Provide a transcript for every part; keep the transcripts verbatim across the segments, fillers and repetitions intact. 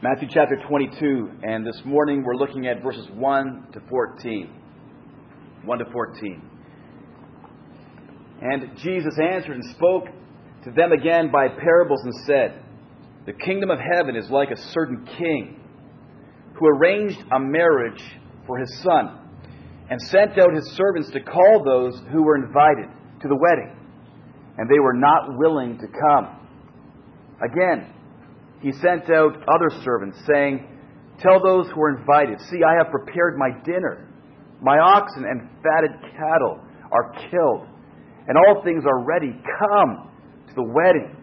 Matthew chapter twenty-two, and this morning we're looking at verses one to fourteen. one to fourteen. And Jesus answered and spoke to them again by parables and said, "The kingdom of heaven is like a certain king who arranged a marriage for his son and sent out his servants to call those who were invited to the wedding, and they were not willing to come. Again, he sent out other servants, saying, 'Tell those who are invited, see, I have prepared my dinner. My oxen and fatted cattle are killed, and all things are ready. Come to the wedding.'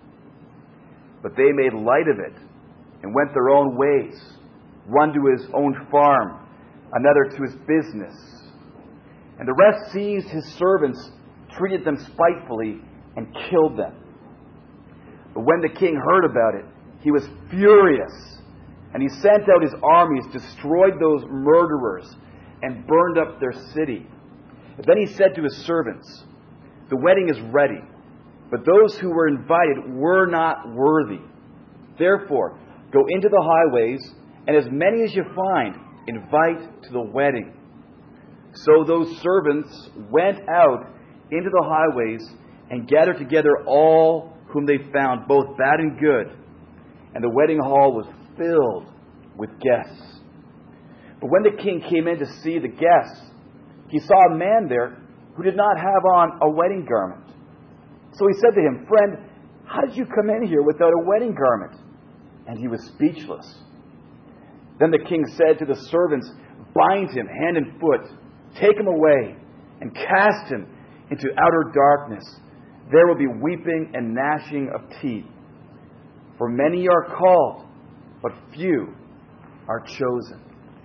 But they made light of it and went their own ways, one to his own farm, another to his business. And the rest seized his servants, treated them spitefully, and killed them. But when the king heard about it, he was furious, and he sent out his armies, destroyed those murderers, and burned up their city. And then he said to his servants, 'The wedding is ready, but those who were invited were not worthy. Therefore, go into the highways, and as many as you find, invite to the wedding.' So those servants went out into the highways and gathered together all whom they found, both bad and good. And the wedding hall was filled with guests. But when the king came in to see the guests, he saw a man there who did not have on a wedding garment. So he said to him, 'Friend, how did you come in here without a wedding garment?' And he was speechless. Then the king said to the servants, 'Bind him hand and foot, take him away, and cast him into outer darkness. There will be weeping and gnashing of teeth. For many are called, but few are chosen.'"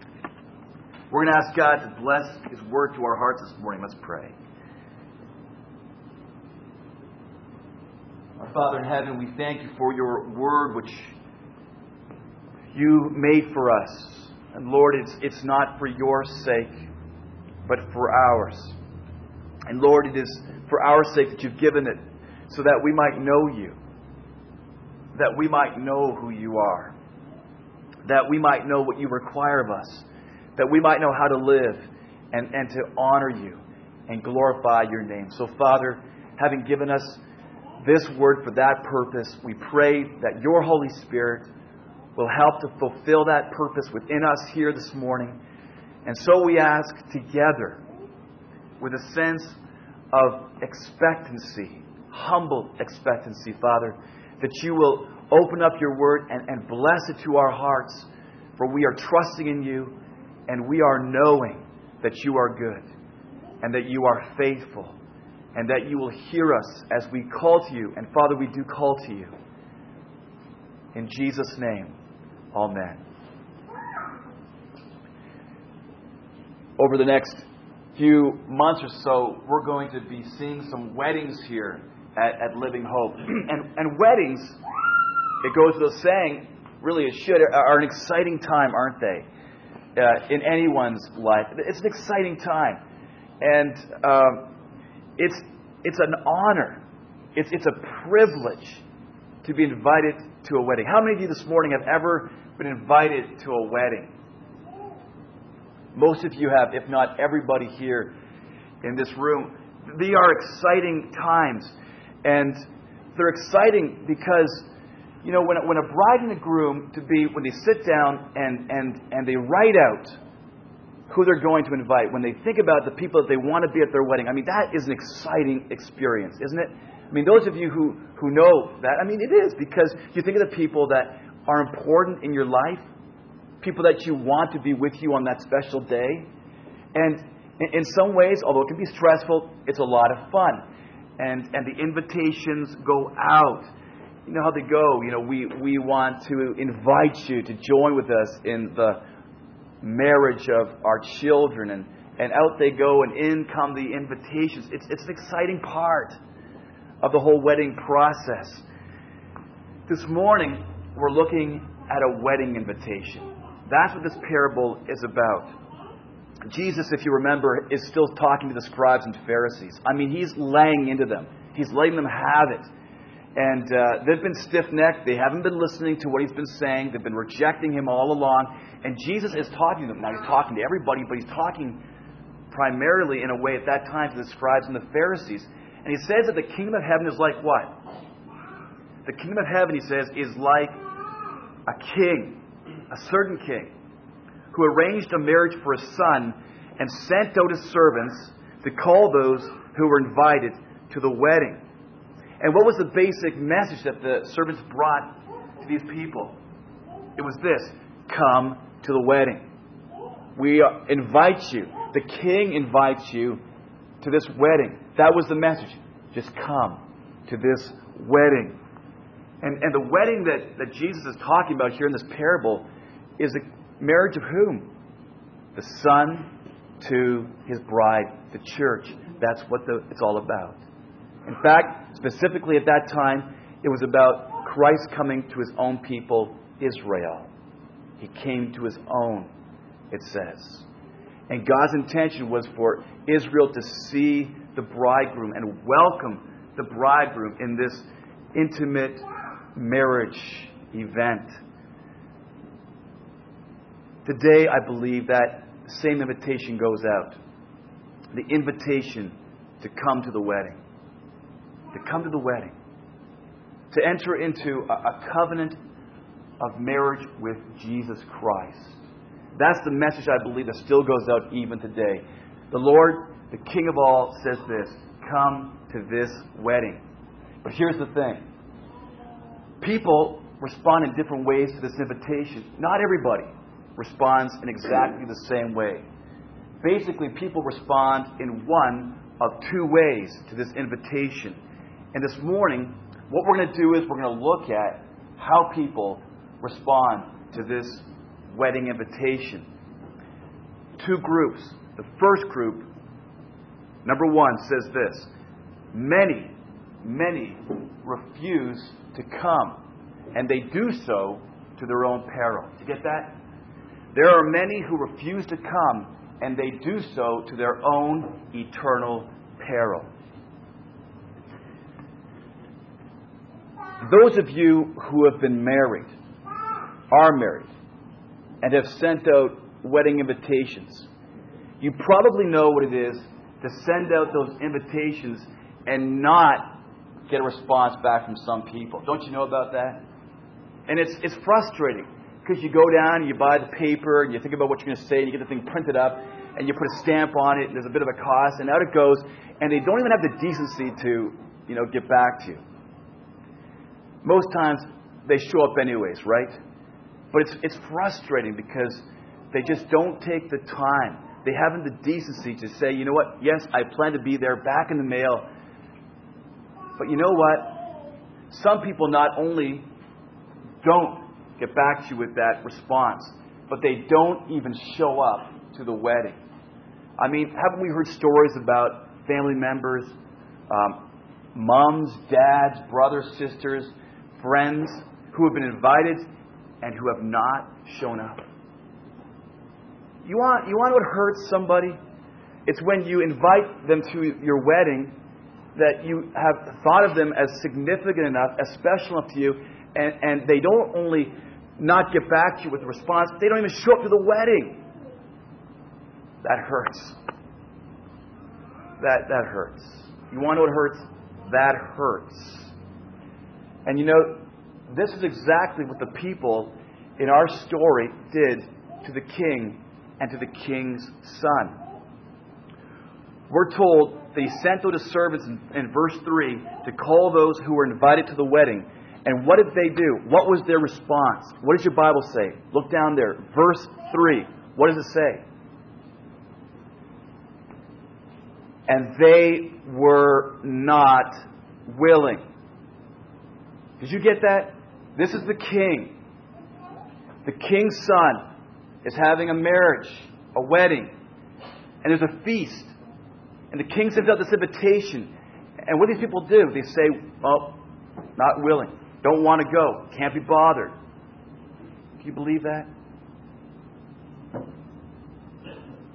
We're going to ask God to bless His word to our hearts this morning. Let's pray. Our Father in heaven, we thank you for your word which you made for us. And Lord, it's, it's not for your sake, but for ours. And Lord, it is for our sake that you've given it, so that we might know you, that we might know who you are, that we might know what you require of us, that we might know how to live and, and to honor you and glorify your name. So Father, having given us this word for that purpose, we pray that your Holy Spirit will help to fulfill that purpose within us here this morning. And so we ask together, with a sense of expectancy, humble expectancy, Father, that you will open up your word and, and bless it to our hearts. For we are trusting in you, and we are knowing that you are good, and that you are faithful, and that you will hear us as we call to you. And Father, we do call to you. In Jesus' name, amen. Over the next few months or so, we're going to be seeing some weddings here at, at Living Hope. and, and weddings, it goes without saying, really it should, are an exciting time, aren't they? Uh, in anyone's life. It's an exciting time. And um, it's it's an honor. It's, it's a privilege to be invited to a wedding. How many of you this morning have ever been invited to a wedding? Most of you have, if not everybody here in this room. They are exciting times. And they're exciting because, you know, when, when a bride and a groom to be, when they sit down and, and, and they write out who they're going to invite, when they think about the people that they want to be at their wedding, I mean, that is an exciting experience, isn't it? I mean, those of you who, who know that, I mean, it is, because you think of the people that are important in your life, people that you want to be with you on that special day. And in some ways, although it can be stressful, it's a lot of fun. And and the invitations go out. You know how they go. You know, we, we want to invite you to join with us in the marriage of our children. And, and out they go, and in come the invitations. It's, it's an exciting part of the whole wedding process. This morning, we're looking at a wedding invitation. That's what this parable is about. Jesus, if you remember, is still talking to the scribes and Pharisees. I mean, he's laying into them. He's letting them have it. And uh, they've been stiff-necked. They haven't been listening to what he's been saying. They've been rejecting him all along. And Jesus is talking to them. Now, he's talking to everybody, but he's talking primarily in a way at that time to the scribes and the Pharisees. And he says that the kingdom of heaven is like what? The kingdom of heaven, he says, is like a king, a certain king, who arranged a marriage for his son and sent out his servants to call those who were invited to the wedding. And what was the basic message that the servants brought to these people? It was this: come to the wedding. We invite you. The king invites you to this wedding. That was the message. Just come to this wedding. And, and the wedding that, that Jesus is talking about here in this parable is the marriage of whom? The Son to His bride, the church. That's what the, it's all about. In fact, specifically at that time, it was about Christ coming to His own people, Israel. He came to His own, it says. And God's intention was for Israel to see the bridegroom and welcome the bridegroom in this intimate marriage event. Today, I believe that same invitation goes out. The invitation to come to the wedding. To come to the wedding. To enter into a, a covenant of marriage with Jesus Christ. That's the message, I believe, that still goes out even today. The Lord, the King of all, says this: come to this wedding. But here's the thing. People respond in different ways to this invitation. Not everybody responds in exactly the same way. Basically, people respond in one of two ways to this invitation. And this morning, what we're going to do is we're going to look at how people respond to this wedding invitation. Two groups. The first group, number one, says this: many, many refuse to come, and they do so to their own peril. Did you get that? There are many who refuse to come, and they do so to their own eternal peril. Those of you who have been married, are married, and have sent out wedding invitations, you probably know what it is to send out those invitations and not get a response back from some people. Don't you know about that? And it's it's frustrating, because you go down and you buy the paper and you think about what you're going to say and you get the thing printed up and you put a stamp on it and there's a bit of a cost, and out it goes, and they don't even have the decency to, you know, get back to you. Most times they show up anyways, right? But it's it's frustrating because they just don't take the time. They haven't the decency to say, you know what, yes, I plan to be there, back in the mail. But you know what? Some people not only don't get back to you with that response, but they don't even show up to the wedding. I mean, haven't we heard stories about family members, um, moms, dads, brothers, sisters, friends who have been invited and who have not shown up? You want, you want what hurts somebody? It's when you invite them to your wedding that you have thought of them as significant enough, as special enough to you, and, and they don't only not get back to you with a response, they don't even show up to the wedding. That hurts. That, that hurts. You want to know what hurts? That hurts. And you know, this is exactly what the people in our story did to the king and to the king's son. We're told that he sent out his servants in, in verse three to call those who were invited to the wedding. And what did they do? What was their response? What does your Bible say? Look down there. Verse three. What does it say? And they were not willing. Did you get that? This is the king. The king's son is having a marriage, a wedding, and there's a feast. And the king sends out this invitation. And what do these people do? They say, well, not willing. Don't want to go. Can't be bothered. Do you believe that?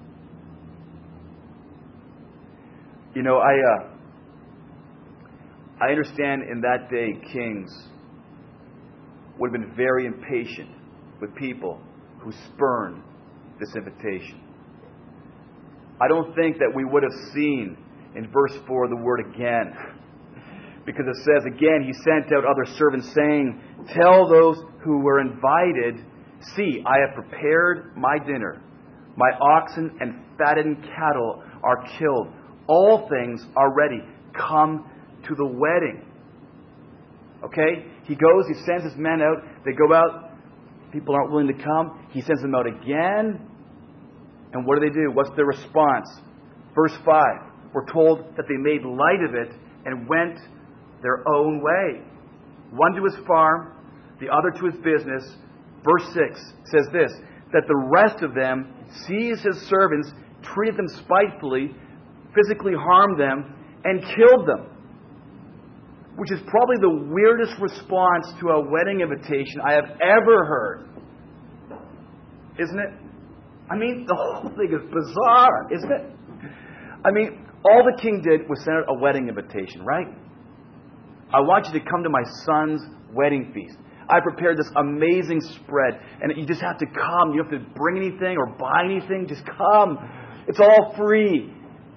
You know, I uh, I understand in that day kings would have been very impatient with people who spurned this invitation. I don't think that we would have seen in verse four the word again. Because it says, again, he sent out other servants saying, tell those who were invited, see, I have prepared my dinner. My oxen and fattened cattle are killed. All things are ready. Come to the wedding. Okay? He goes, he sends his men out. They go out. People aren't willing to come. He sends them out again. And what do they do? What's their response? Verse five. We're told that they made light of it and went their own way. One to his farm, the other to his business. Verse six says this, that the rest of them seized his servants, treated them spitefully, physically harmed them, and killed them. Which is probably the weirdest response to a wedding invitation I have ever heard. Isn't it? I mean, the whole thing is bizarre, isn't it? I mean, all the king did was send out a wedding invitation, right? I want you to come to my son's wedding feast. I prepared this amazing spread, and you just have to come. You don't have to bring anything or buy anything. Just come. It's all free.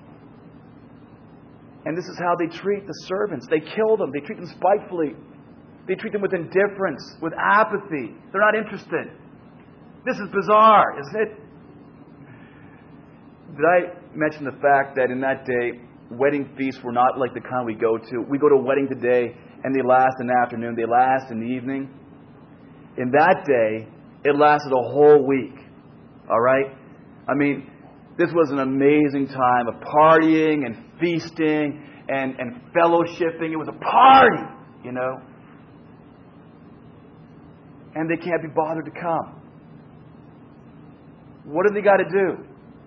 And this is how they treat the servants. They kill them. They treat them spitefully. They treat them with indifference, with apathy. They're not interested. This is bizarre, isn't it? Did I mention the fact that in that day, wedding feasts were not like the kind we go to? We go to a wedding today, and they last in the afternoon. They last in the evening. In that day, it lasted a whole week. All right? I mean, this was an amazing time of partying and feasting and, and fellowshipping. It was a party, you know. And they can't be bothered to come. What do they got to do?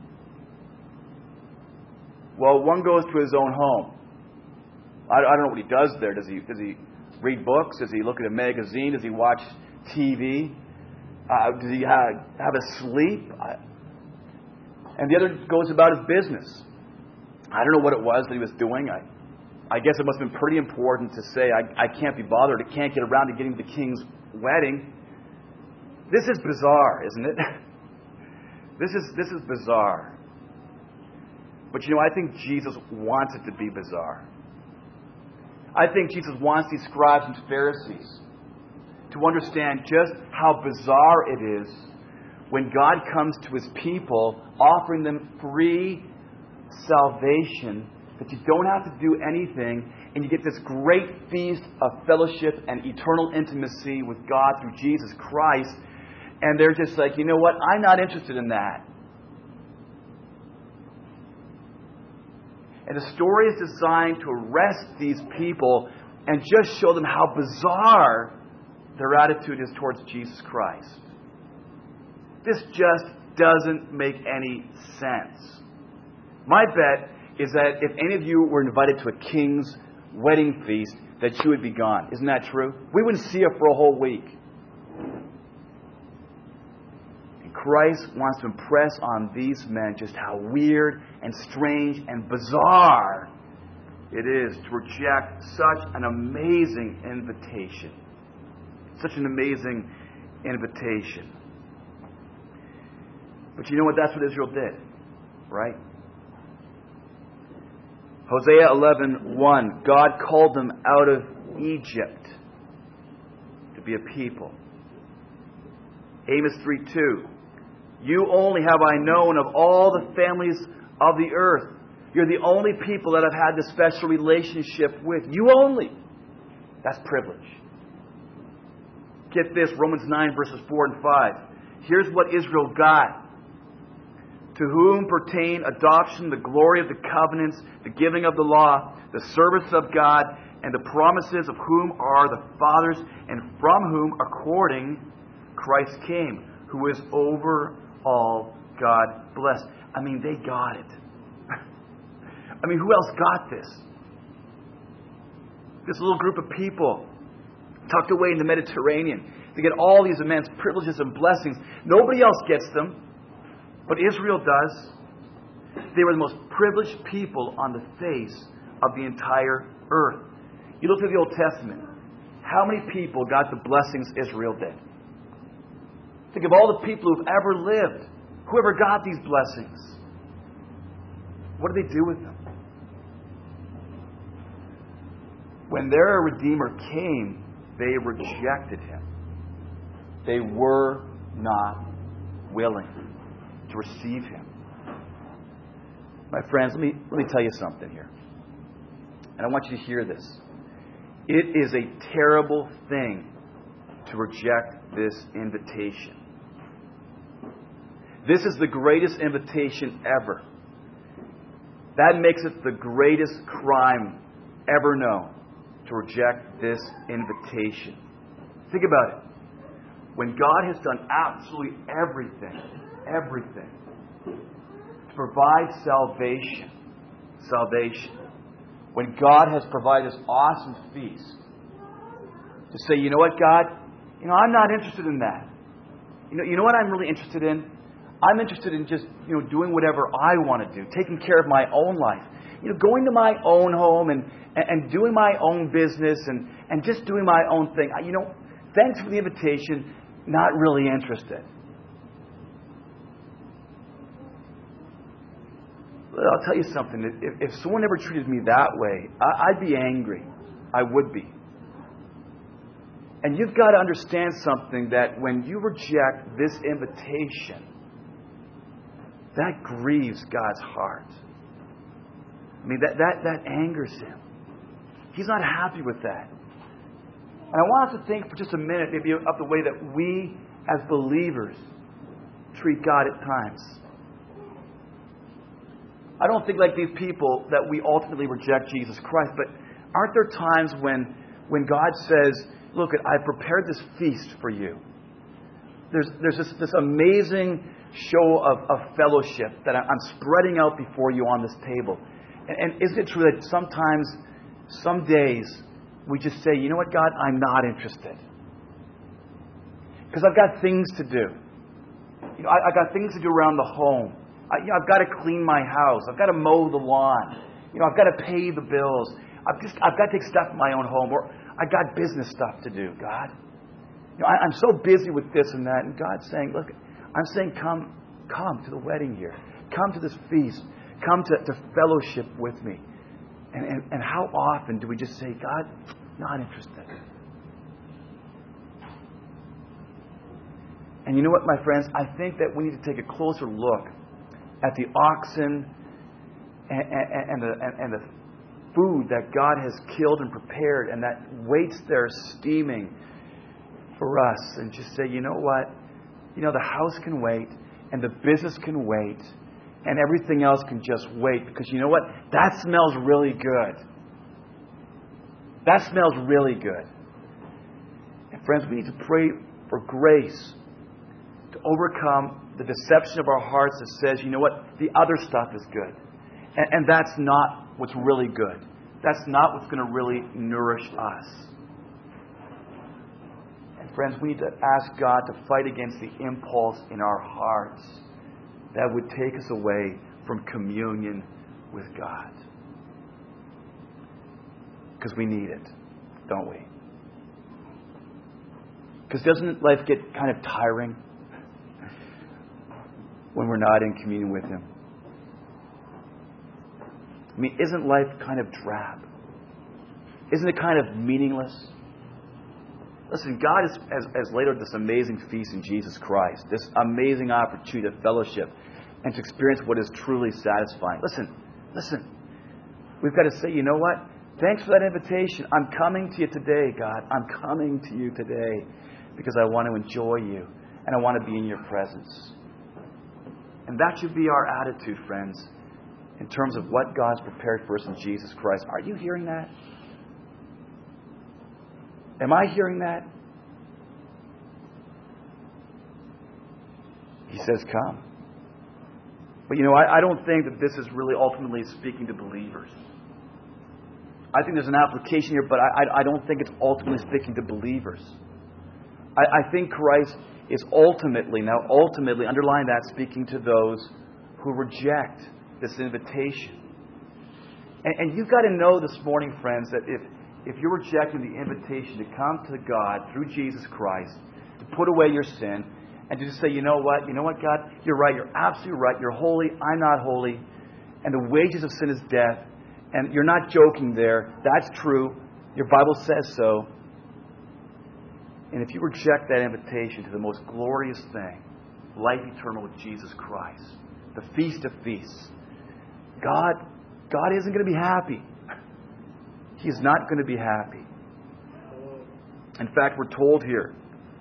Well, one goes to his own home. I, I don't know what he does there. Does he does he read books? Does he look at a magazine? Does he watch T V? Uh, does he have, have a sleep? I, and the other goes about his business. I don't know what it was that he was doing. I, I guess it must have been pretty important to say, I, I can't be bothered. I can't get around to getting to the king's wedding. This is bizarre, isn't it? This is this is bizarre. But you know, I think Jesus wants it to be bizarre. I think Jesus wants these scribes and Pharisees to understand just how bizarre it is when God comes to His people offering them free salvation, that you don't have to do anything, and you get this great feast of fellowship and eternal intimacy with God through Jesus Christ, and they're just like, you know what, I'm not interested in that. And the story is designed to arrest these people and just show them how bizarre their attitude is towards Jesus Christ. This just doesn't make any sense. My bet is that if any of you were invited to a king's wedding feast, that you would be gone. Isn't that true? We wouldn't see you for a whole week. And Christ wants to impress on these men just how weird and strange and bizarre it is to reject such an amazing invitation. Such an amazing invitation. But you know what? That's what Israel did. Right? Hosea eleven one, God called them out of Egypt to be a people. Amos three two, you only have I known of all the families of the earth. You're the only people that I've had this special relationship with. You only. That's privilege. Get this, Romans nine verses four and five. Here's what Israel got. To whom pertain adoption, the glory of the covenants, the giving of the law, the service of God, and the promises of whom are the fathers, and from whom, according, Christ came, who is over all, God blessed. I mean, they got it. I mean, who else got this? This little group of people tucked away in the Mediterranean. They get all these immense privileges and blessings. Nobody else gets them. But Israel does. They were the most privileged people on the face of the entire earth. You look at the Old Testament. How many people got the blessings Israel did? Think of all the people who've ever lived. Whoever got these blessings. What did they do with them? When their Redeemer came, they rejected Him. They were not willing to receive Him. My friends, let me, let me tell you something here. And I want you to hear this. It is a terrible thing to reject this invitation. This is the greatest invitation ever. That makes it the greatest crime ever known, to reject this invitation. Think about it. When God has done absolutely everything, everything, to provide salvation, salvation, when God has provided this awesome feast, to say, you know what, God, you know, I'm not interested in that. You know, you know what I'm really interested in? I'm interested in just, you know, doing whatever I want to do, taking care of my own life. You know, going to my own home and, and doing my own business and, and just doing my own thing. You know, thanks for the invitation, not really interested. But I'll tell you something. If, if someone ever treated me that way, I, I'd be angry. I would be. And you've got to understand something, that when you reject this invitation, that grieves God's heart. I mean, that, that, that angers Him. He's not happy with that. And I want us to think for just a minute maybe of the way that we as believers treat God at times. I don't think like these people that we ultimately reject Jesus Christ, but aren't there times when, when God says, look, I've prepared this feast for you. There's, there's this, this amazing show of, of fellowship that I'm spreading out before you on this table. And, and isn't it true that sometimes, some days, we just say, you know what, God, I'm not interested. Because I've got things to do. You know, I, I've got things to do around the home. I, you know, I've got to clean my house. I've got to mow the lawn. You know, I've got to pay the bills. I've just, I've got to take stuff in my own home. Or I've got business stuff to do, God. You know, I, I'm so busy with this and that. And God's saying, look, I'm saying come, come to the wedding here. Come to this feast. Come to, to fellowship with me. And, and, and how often do we just say, God, not interested? And you know what, my friends? I think that we need to take a closer look at the oxen and, and, and, the, and, and the food that God has killed and prepared, and that waits there steaming for us, and just say, you know what? You know, the house can wait, and the business can wait, and everything else can just wait, because you know what? That smells really good. That smells really good. And friends, we need to pray for grace to overcome the deception of our hearts that says, you know what? The other stuff is good. And, and that's not what's really good. That's not what's going to really nourish us. And friends, we need to ask God to fight against the impulse in our hearts that would take us away from communion with God. Because we need it, don't we? Because doesn't life get kind of tiring when we're not in communion with Him? I mean, isn't life kind of drab? Isn't it kind of meaningless? Listen, God has, has, has laid out this amazing feast in Jesus Christ, this amazing opportunity to fellowship and to experience what is truly satisfying. Listen, listen. We've got to say, you know what? Thanks for that invitation. I'm coming to you today, God. I'm coming to you today because I want to enjoy you and I want to be in your presence. And that should be our attitude, friends, in terms of what God's prepared for us in Jesus Christ. Are you hearing that? Am I hearing that? He says, come. But you know, I, I don't think that this is really ultimately speaking to believers. I think there's an application here, but I, I, I don't think it's ultimately speaking to believers. I, I think Christ is ultimately, now ultimately, underline that, speaking to those who reject this invitation. And, and you've got to know this morning, friends, that if, if you're rejecting the invitation to come to God through Jesus Christ, to put away your sin, and to just say, you know what, you know what, God, you're right, you're absolutely right, you're holy, I'm not holy, and the wages of sin is death, and you're not joking there, that's true, your Bible says so. And if you reject that invitation to the most glorious thing, life eternal with Jesus Christ, the feast of feasts, God, God isn't going to be happy. He is not going to be happy. In fact, we're told here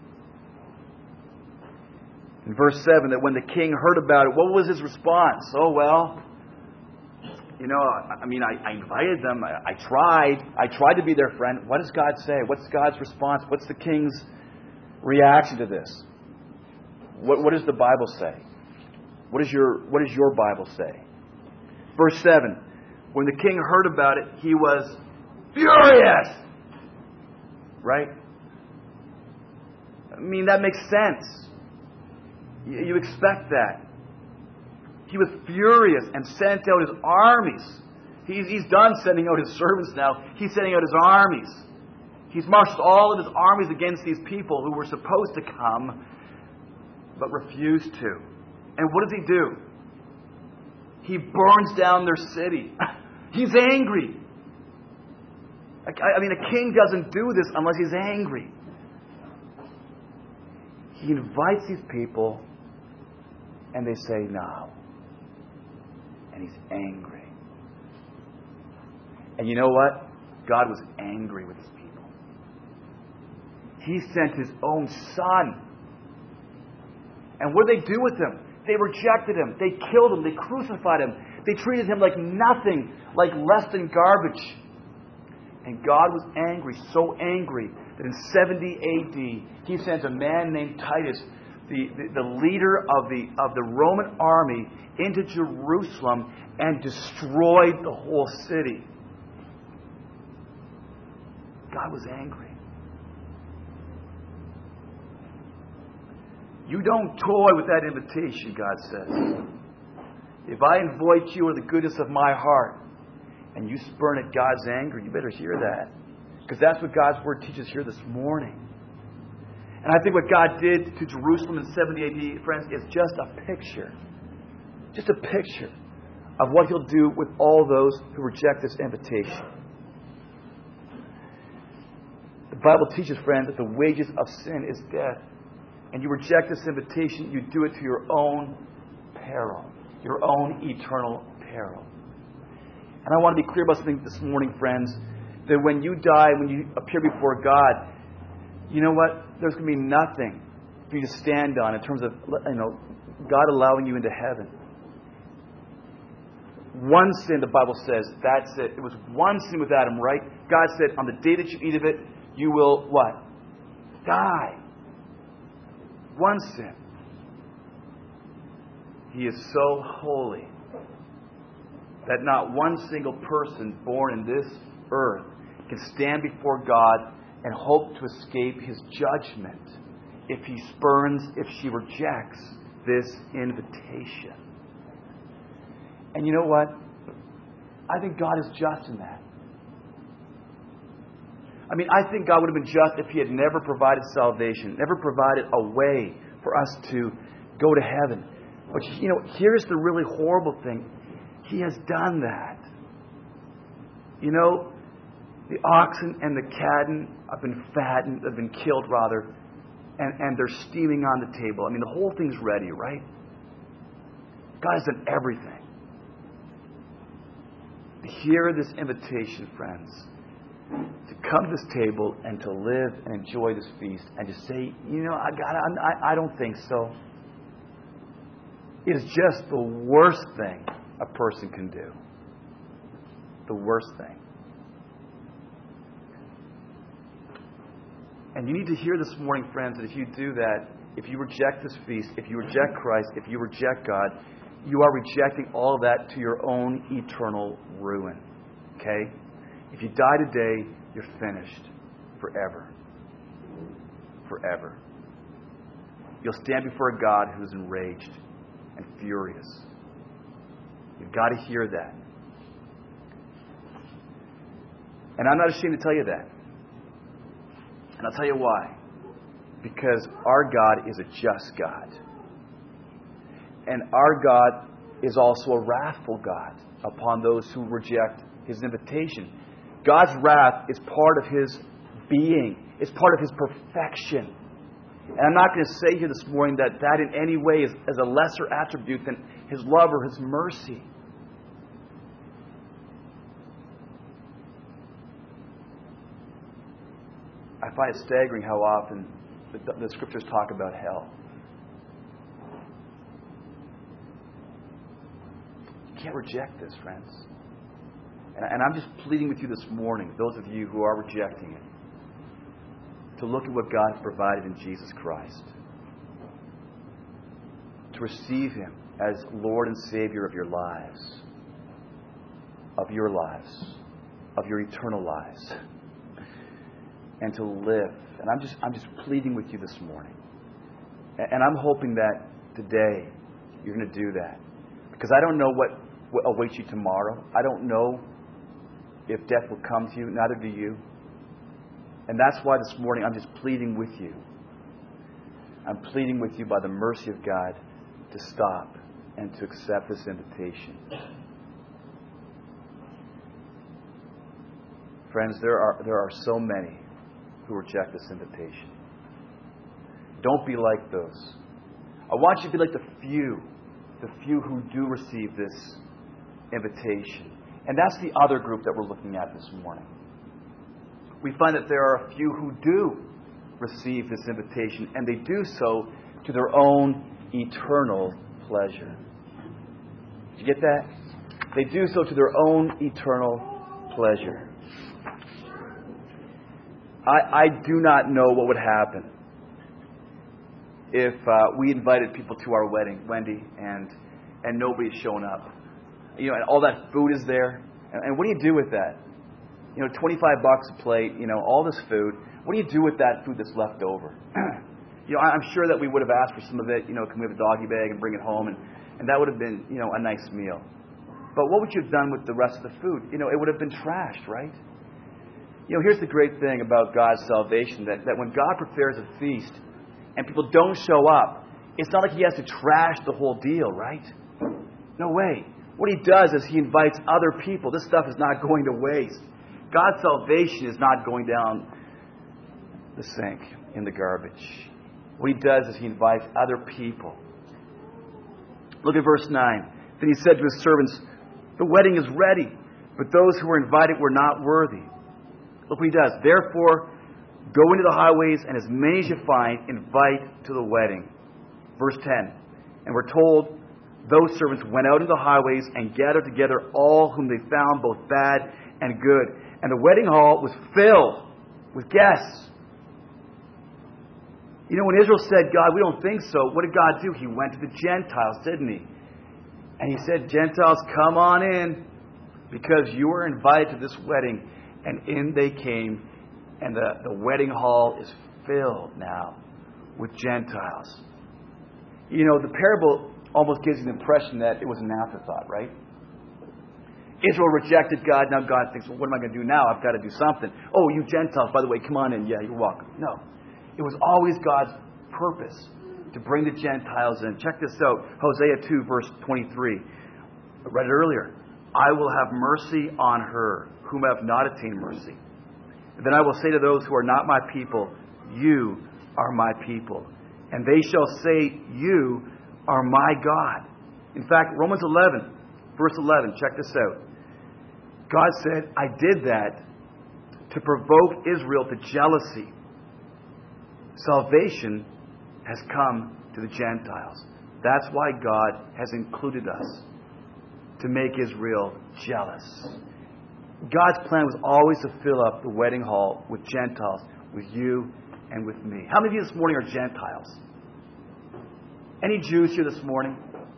in verse seven that when the king heard about it, what was his response? Oh, well, you know, I, I mean, I, I invited them. I, I tried. I tried to be their friend. What does God say? What's God's response? What's the king's reaction to this? What, what does the Bible say? What is your What does your Bible say? Verse seven. When the king heard about it, he was furious. Right? I mean, that makes sense. You, you expect that. He was furious and sent out his armies. He's, he's done sending out his servants now. He's sending out his armies. He's marshaled all of his armies against these people who were supposed to come, but refused to. And what does he do? He burns down their city. He's angry. I mean, a king doesn't do this unless he's angry. He invites these people, and they say no. And he's angry. And you know what? God was angry with his people. He sent his own son. And what did they do with him? They rejected him. They killed him. They crucified him. They treated him like nothing, like less than garbage. And God was angry, so angry, that in seventy A D, he sent a man named Titus, the, the, the leader of the, of the Roman army, into Jerusalem and destroyed the whole city. God was angry. You don't toy with that invitation, God says. If I invite you with the goodness of my heart, and you spurn at God's anger, you better hear that. Because that's what God's Word teaches here this morning. And I think what God did to Jerusalem in seventy A D, friends, is just a picture. Just a picture of what He'll do with all those who reject this invitation. The Bible teaches, friends, that the wages of sin is death. And you reject this invitation, you do it to your own peril. Your own eternal peril. And I want to be clear about something this morning, friends, that when you die, when you appear before God, you know what? There's going to be nothing for you to stand on in terms of, you know, God allowing you into heaven. One sin, the Bible says, that's it. It was one sin with Adam, right? God said, on the day that you eat of it, you will, what? Die. One sin. He is so holy that not one single person born in this earth can stand before God and hope to escape His judgment if he spurns, if she rejects this invitation. And you know what? I think God is just in that. I mean, I think God would have been just if He had never provided salvation, never provided a way for us to go to heaven. But, you know, here's the really horrible thing. He has done that. You know, the oxen and the cattle have been fattened, have been killed rather, and, and they're steaming on the table. I mean, the whole thing's ready, right? God has done everything. To hear this invitation, friends, to come to this table and to live and enjoy this feast and to say, you know, I God, I, I don't think so. It is just the worst thing a person can do. The worst thing. And you need to hear this morning, friends, that if you do that, if you reject this feast, if you reject Christ, if you reject God, you are rejecting all of that to your own eternal ruin. Okay? If you die today, you're finished. Forever. Forever. You'll stand before a God who's enraged and furious. You've got to hear that. And I'm not ashamed to tell you that. And I'll tell you why. Because our God is a just God. And our God is also a wrathful God upon those who reject His invitation. God's wrath is part of His being. It's part of His perfection. And I'm not going to say here this morning that that in any way is, is a lesser attribute than His love or His mercy. I find it staggering how often the, the Scriptures talk about hell. You can't reject this, friends. And, and I'm just pleading with you this morning, those of you who are rejecting it, to look at what God has provided in Jesus Christ. To receive Him as Lord and Savior of your lives. Of your lives. Of your eternal lives. And to live. And I'm just I'm just pleading with you this morning. And, and I'm hoping that today you're going to do that. Because I don't know what, what awaits you tomorrow. I don't know if death will come to you. Neither do you. And that's why this morning I'm just pleading with you. I'm pleading with you by the mercy of God to stop and to accept this invitation. Friends, there are there are so many who reject this invitation. Don't be like those. I want you to be like the few, the few who do receive this invitation. And that's the other group that we're looking at this morning. We find that there are a few who do receive this invitation, and they do so to their own eternal pleasure. Did you get that? They do so to their own eternal pleasure. I, I do not know what would happen if uh, we invited people to our wedding, Wendy, and and nobody's shown up. You know, and all that food is there. And, and what do you do with that? You know, twenty-five bucks a plate, you know, all this food. What do you do with that food that's left over? You know, I'm sure that we would have asked for some of it. You know, can we have a doggy bag and bring it home? And, and that would have been, you know, a nice meal. But what would you have done with the rest of the food? You know, it would have been trashed, right? You know, here's the great thing about God's salvation, that, that when God prepares a feast and people don't show up, it's not like He has to trash the whole deal, right? No way. What He does is He invites other people. This stuff is not going to waste. God's salvation is not going down the sink in the garbage. What He does is He invites other people. Look at verse nine. Then He said to His servants, "The wedding is ready, but those who were invited were not worthy." Look what He does. "Therefore, go into the highways, and as many as you find, invite to the wedding." Verse ten. And we're told, those servants went out into the highways and gathered together all whom they found, both bad and good. And the wedding hall was filled with guests. You know, when Israel said, "God, we don't think so," what did God do? He went to the Gentiles, didn't He? And He said, "Gentiles, come on in, because you are invited to this wedding." And in they came, and the, the wedding hall is filled now with Gentiles. You know, the parable almost gives you the impression that it was an afterthought, right? Israel rejected God. Now God thinks, well, what am I going to do now? I've got to do something. Oh, you Gentiles, by the way, come on in. Yeah, you're welcome. No. It was always God's purpose to bring the Gentiles in. Check this out. Hosea two, verse twenty-three. I read it earlier. "I will have mercy on her whom have not attained mercy. And then I will say to those who are not my people, you are my people. And they shall say, you are my God." In fact, Romans eleven, verse eleven, check this out. God said, "I did that to provoke Israel to jealousy." Salvation has come to the Gentiles. That's why God has included us, to make Israel jealous. God's plan was always to fill up the wedding hall with Gentiles, with you and with me. How many of you this morning are Gentiles? Any Jews here this morning?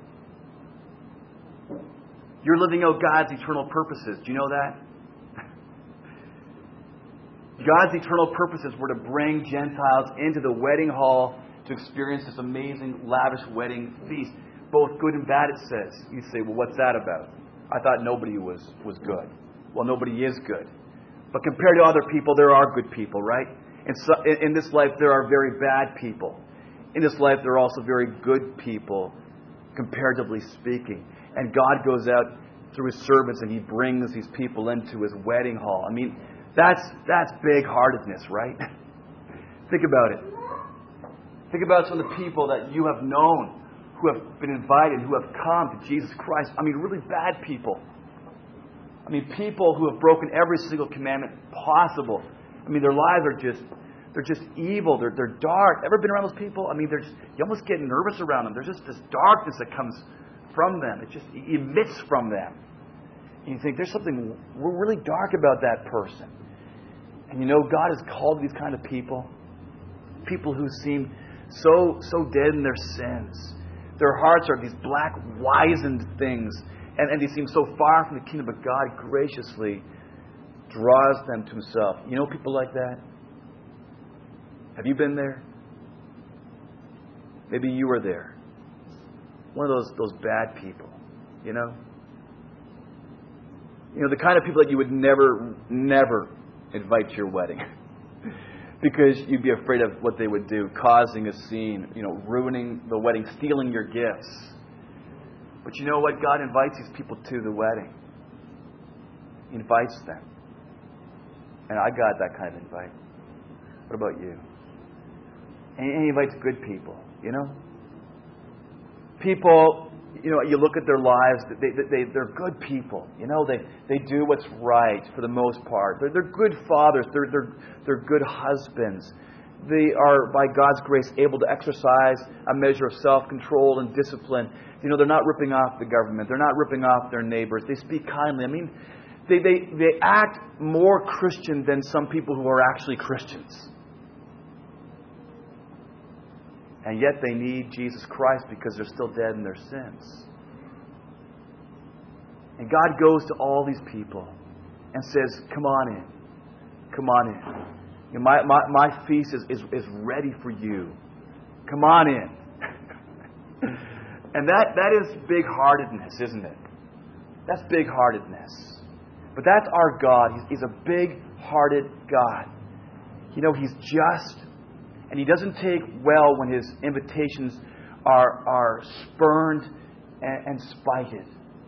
You're living out God's eternal purposes. Do you know that? God's eternal purposes were to bring Gentiles into the wedding hall to experience this amazing, lavish wedding feast. Both good and bad, it says. You say, well, what's that about? I thought nobody was, was good. Well, nobody is good. But compared to other people, there are good people, right? In, so, in, in this life, there are very bad people. In this life, there are also very good people, comparatively speaking. And God goes out through His servants and He brings these people into His wedding hall. I mean, that's that's big-heartedness, right? Think about it. Think about some of the people that you have known who have been invited, who have come to Jesus Christ. I mean, really bad people. I mean, people who have broken every single commandment possible. I mean, their lives are just, they're just evil. They're, they're dark. Ever been around those people? I mean, they're just, you almost get nervous around them. There's just this darkness that comes from them. It just emits from them. And you think, there's something really dark about that person. And you know, God has called these kind of people. People who seem so, so dead in their sins. Their hearts are these black, wizened things. And, and they seem so far from the kingdom, but God graciously draws them to Himself. You know people like that? Have you been there? Maybe you were there. One of those, those bad people, you know? You know, the kind of people that you would never, never invite to your wedding. Because you'd be afraid of what they would do, causing a scene, you know, ruining the wedding, stealing your gifts. But you know what? God invites these people to the wedding. He invites them. And I got that kind of invite. What about you? And He invites good people, you know? People, you know, you look at their lives, they, they, they're good people. You know, they, they do what's right for the most part. They're, they're good fathers. They're, they're, they're good husbands. They are, by God's grace, able to exercise a measure of self-control and discipline. You know, they're not ripping off the government. They're not ripping off their neighbors. They speak kindly. I mean, they, they, they act more Christian than some people who are actually Christians. And yet they need Jesus Christ because they're still dead in their sins. And God goes to all these people and says, come on in. Come on in. You know, my, my, my feast is, is, is ready for you. Come on in. And that, that is big-heartedness, isn't it? That's big-heartedness. But that's our God. He's, he's a big-hearted God. You know, He's just. And He doesn't take well when His invitations are, are spurned and, and spited.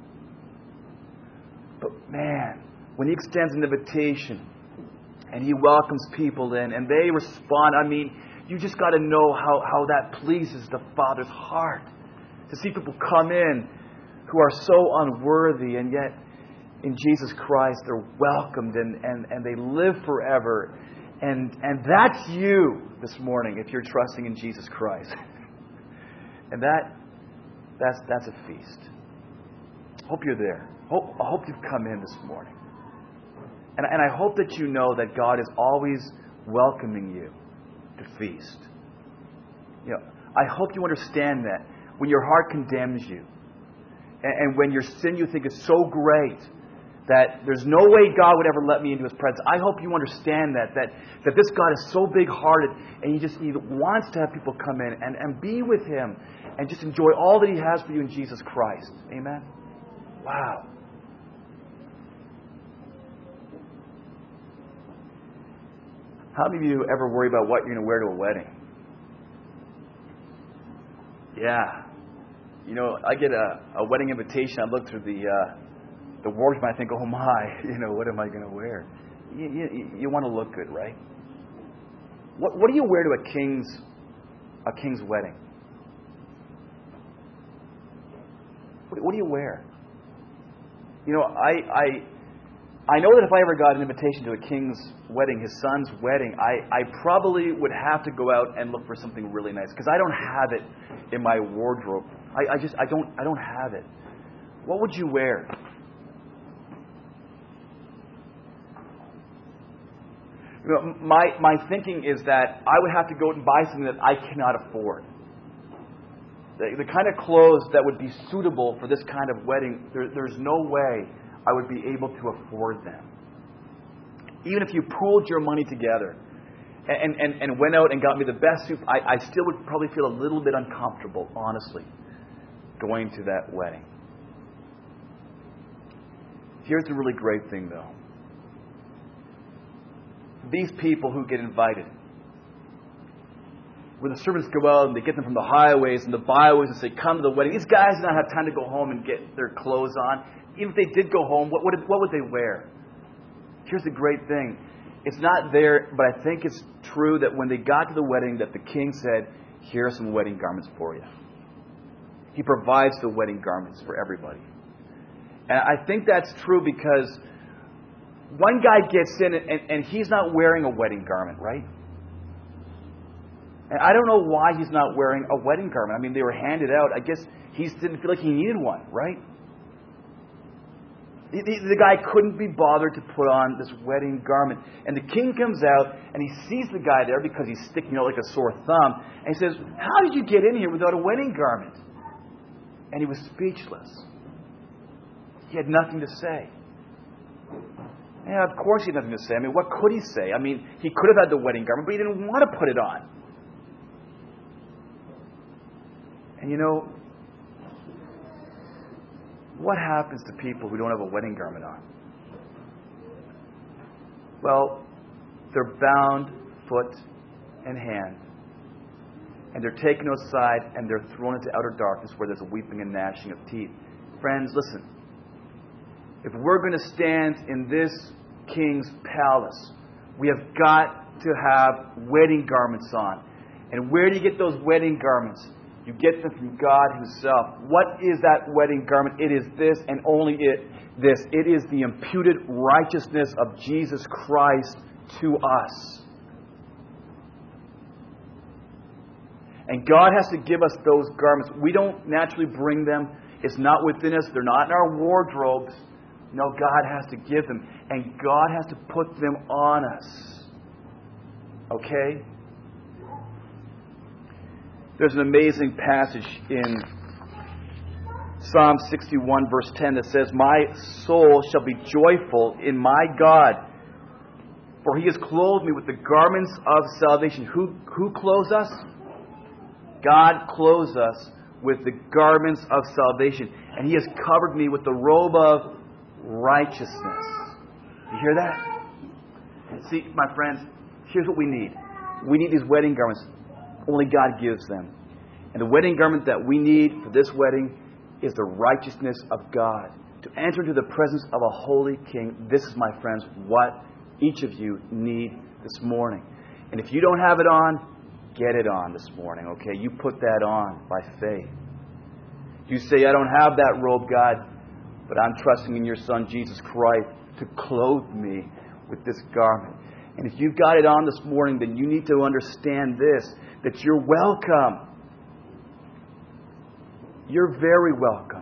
But man, when He extends an invitation and He welcomes people in and they respond, I mean, you just got to know how, how that pleases the Father's heart. To see people come in who are so unworthy, and yet in Jesus Christ they're welcomed and, and, and they live forever. And and that's you this morning if you're trusting in Jesus Christ. And that that's that's a feast. Hope you're there. Hope, I hope you've come in this morning. And, and I hope that you know that God is always welcoming you to feast. You know, I hope you understand that when your heart condemns you, and, and when your sin you think is so great that there's no way God would ever let me into His presence. I hope you understand that, that, that this God is so big-hearted and He just He wants to have people come in and, and be with Him and just enjoy all that He has for you in Jesus Christ. Amen? Wow. How many of you ever worry about what you're going to wear to a wedding? Yeah. You know, I get a, a wedding invitation. I look through the... Uh, The wardrobe, I think, oh my, you know, what am I going to wear? You, you, you want to look good, right? What What do you wear to a king's a king's wedding? What, what do you wear? You know, I I I know that if I ever got an invitation to a king's wedding, his son's wedding, I, I probably would have to go out and look for something really nice because I don't have it in my wardrobe. I, I just I don't I don't have it. What would you wear? You know, my, my thinking is that I would have to go and buy something that I cannot afford. The, the kind of clothes that would be suitable for this kind of wedding, there, there's no way I would be able to afford them. Even if you pooled your money together and, and, and went out and got me the best suit, I, I still would probably feel a little bit uncomfortable, honestly, going to that wedding. Here's the really great thing, though. these people who get invited, where the servants go out and they get them from the highways and the byways and say, come to the wedding. These guys do not have time to go home and get their clothes on. Even if they did go home, what would, what would they wear? Here's the great thing. It's not there, but I think it's true that when they got to the wedding, that the king said, here are some wedding garments for you. He provides the wedding garments for everybody. And I think that's true because one guy gets in and, and he's not wearing a wedding garment, right? And I don't know why he's not wearing a wedding garment. I mean, they were handed out. I guess he didn't feel like he needed one, right? The, the, the guy couldn't be bothered to put on this wedding garment. And the king comes out and he sees the guy there because he's sticking out like a sore thumb. And he says, how did you get in here without a wedding garment? And he was speechless. He had nothing to say. Yeah, of course he had nothing to say. I mean, what could he say? I mean, he could have had the wedding garment, but he didn't want to put it on. And you know, what happens to people who don't have a wedding garment on? Well, they're bound foot and hand. And they're taken aside and they're thrown into outer darkness where there's a weeping and gnashing of teeth. Friends, listen. If we're going to stand in this king's palace, we have got to have wedding garments on. And where do you get those wedding garments? You get them from God Himself. What is that wedding garment? It is this and only it. This. It is the imputed righteousness of Jesus Christ to us. And God has to give us those garments. We don't naturally bring them. It's not within us. They're not in our wardrobes. No, God has to give them. And God has to put them on us. Okay? There's an amazing passage in Psalm sixty-one, verse ten that says, my soul shall be joyful in my God, for He has clothed me with the garments of salvation. Who, who clothes us? God clothes us with the garments of salvation. And He has covered me with the robe of righteousness. You hear that? See, my friends, here's what we need. We need these wedding garments. Only God gives them. And the wedding garment that we need for this wedding is the righteousness of God. To enter into the presence of a holy King, this is, my friends, what each of you need this morning. And if you don't have it on, get it on this morning, okay? You put that on by faith. You say, I don't have that robe, God, but I'm trusting in your Son, Jesus Christ, to clothe me with this garment. And if you've got it on this morning, then you need to understand this, that you're welcome. You're very welcome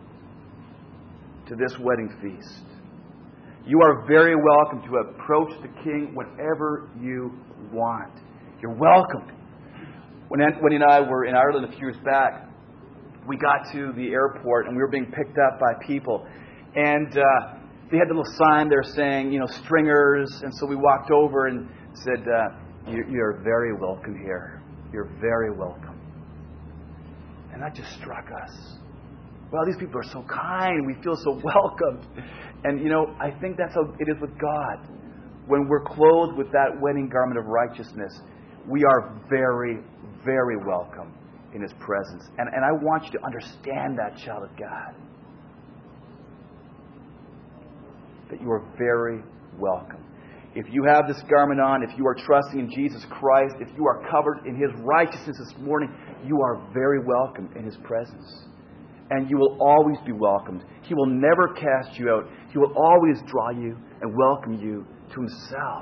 to this wedding feast. You are very welcome to approach the King whenever you want. You're welcome. When Wendy and I were in Ireland a few years back, we got to the airport and we were being picked up by people. And uh, they had a little sign there saying, you know, stringers. And so we walked over and said, uh, you're very welcome here. You're very welcome. And that just struck us. Well, these people are so kind. We feel so welcomed. And, you know, I think that's how it is with God. When we're clothed with that wedding garment of righteousness, we are very, very welcome in His presence. And, and I want you to understand that, child of God. That you are very welcome. If you have this garment on, if you are trusting in Jesus Christ, if you are covered in His righteousness this morning, you are very welcome in His presence. And you will always be welcomed. He will never cast you out. He will always draw you and welcome you to Himself.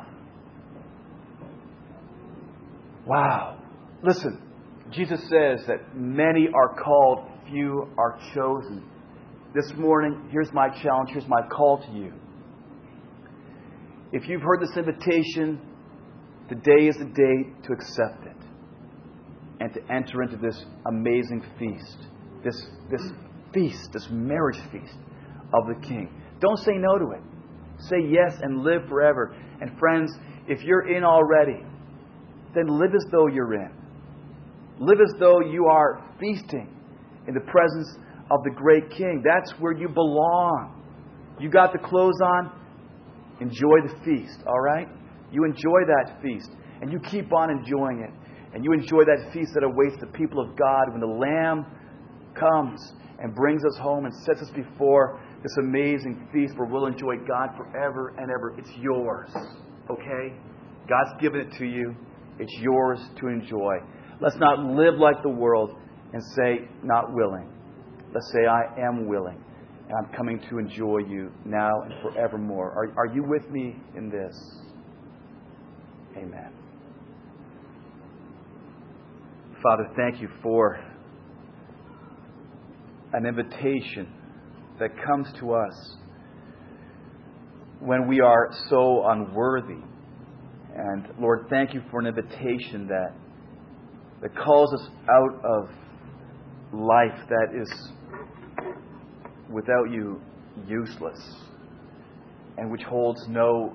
Wow. Listen, Jesus says that many are called, few are chosen. This morning, here's my challenge, here's my call to you. If you've heard this invitation, today is the day to accept it and to enter into this amazing feast. This, this feast, this marriage feast of the King. Don't say no to it. Say yes and live forever. And friends, if you're in already, then live as though you're in. Live as though you are feasting in the presence of the great King. That's where you belong. You got the clothes on? Enjoy the feast, all right? You enjoy that feast, and you keep on enjoying it. And you enjoy that feast that awaits the people of God when the Lamb comes and brings us home and sets us before this amazing feast where we'll enjoy God forever and ever. It's yours, okay? God's given it to you. It's yours to enjoy. Let's not live like the world and say, not willing. Let's say, I am willing. And I'm coming to enjoy you now and forevermore. Are, are you with me in this? Amen. Father, thank you for an invitation that comes to us when we are so unworthy. And Lord, thank you for an invitation that that calls us out of life that is without you useless and which holds no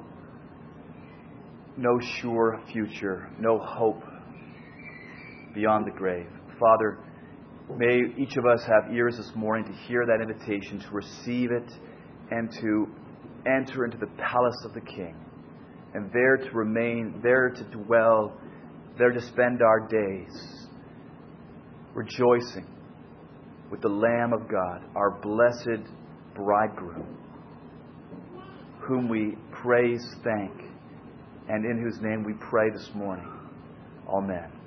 no sure future, no hope beyond the grave. Father, may each of us have ears this morning to hear that invitation, to receive it, and to enter into the palace of the King, and there to remain, there to dwell, there to spend our days rejoicing with the Lamb of God, our blessed bridegroom, whom we praise, thank, and in whose name we pray this morning. Amen.